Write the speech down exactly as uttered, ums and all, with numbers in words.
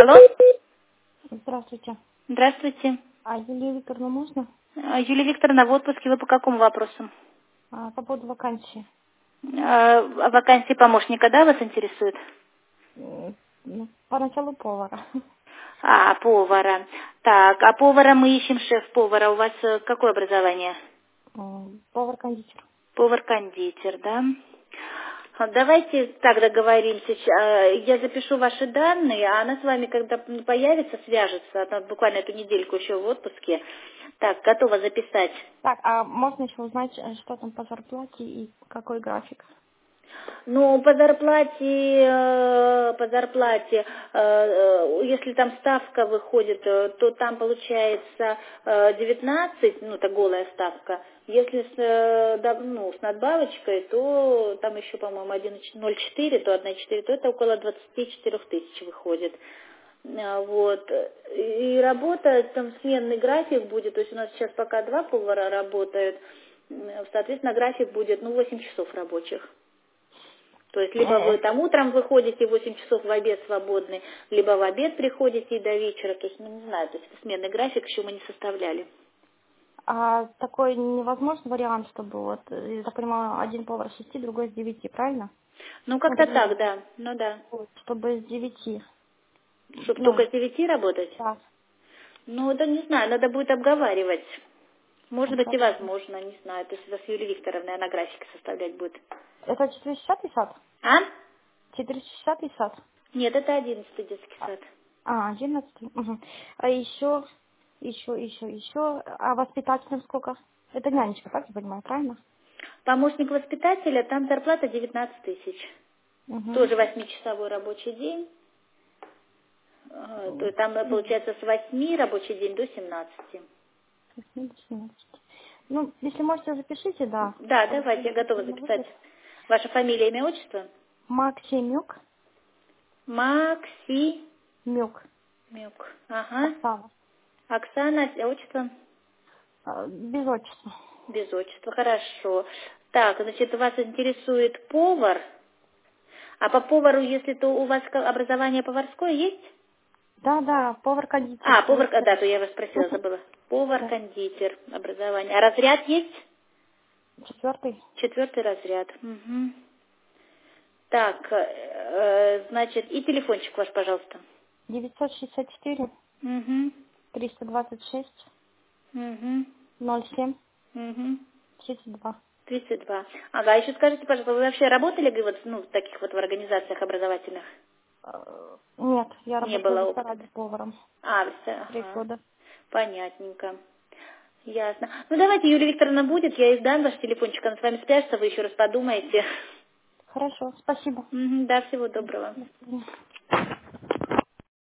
Алло. Здравствуйте. Здравствуйте. А Юлию Викторовну можно? А, Юлия Викторовна в отпуске. Вы по какому вопросу? А, по поводу вакансии. А, вакансии помощника, да, вас интересует? М, ну, Поначалу повара. А, повара. Так, а повара мы ищем шеф-повара. У вас э, какое образование? М, Повар-кондитер. Повар-кондитер, да? А, Давайте так договоримся. Щ- а, Я запишу ваши данные, а она с вами, когда появится, свяжется. Она буквально эту недельку еще в отпуске. Так, готова записать. Так, а можно еще узнать, э, что там по зарплате и какой график? Ну, по зарплате, э, по зарплате, э, э, если там ставка выходит, э, то там получается э, девятнадцать, ну, это голая ставка. Если с, э, да, ну, с надбавочкой, то там еще, по-моему, один ноль четыре, то один четыре, то это около двадцать четыре тысяч выходит. А, Вот. И работа, там сменный график будет, то есть у нас сейчас пока два повара работают, м, соответственно, график будет, ну, восемь часов рабочих. То есть либо Э, вы там утром выходите, восемь часов в обед свободны, либо в обед приходите и до вечера. То есть, ну, не знаю, то есть сменный график еще мы не составляли. А такой невозможный вариант, чтобы вот, э, я так понимаю, один повар с шести, другой с девяти, правильно? Ну, Ну, как-то вернее, так, да. Ну, да. вот, чтобы с девяти. Чтобы только Ну, с девяти работать? да. Ну, это не знаю, надо будет обговаривать. Может Ну, быть и хорошо. возможно, не знаю. То есть это с Юлией Викторовной она графики составлять будет. Это четыреста шестьдесят сад? А? четыреста шестьдесят сад? Нет, это одиннадцатый детский А, сад. а, одиннадцатый. Угу. А еще, еще, еще, еще. А воспитателям сколько? Это нянечка, так я понимаю, правильно? Помощник воспитателя, там зарплата девятнадцать тысяч. Угу. Тоже восьмичасовой рабочий день. А, То есть там э, получается с восьми рабочий день до семнадцати. Ну, если можете, запишите, да. Да, Чтобы давайте, я готова на записать. выбор. Ваша фамилия, имя, отчество? Максимюк, Макси. Мюк, Мюк. Ага. Оксана. Оксана, а отчество? А, Без отчества. Без отчества, хорошо. Так, значит, вас интересует повар. А по повару, если то у вас ка- образование поварское есть? Да, да, повар-кондитер. А, повар, а, да, то я вас спросила, Мгм. забыла. Да. Повар-кондитер, образование. А разряд есть? Четвертый. Четвертый разряд. Мгм. Так, э, значит, и телефончик ваш, пожалуйста. девятьсот шестьдесят четыре, Угу. триста двадцать шесть, Угу. ноль семь, Угу. тридцать два. тридцать два. Ага, еще скажите, пожалуйста, вы вообще работали вы вот, ну, в таких вот в организациях образовательных? Э, Нет, я Не работаю в было опыта, ресторане да? поваром. А, все, Три ага. года. Понятненько. Ясно. Ну, давайте, Юлия Викторовна будет, я ей сдам ваш телефончик, она с вами свяжется, вы еще раз подумаете. Хорошо, спасибо. Мгм, да, всего доброго. До свидания.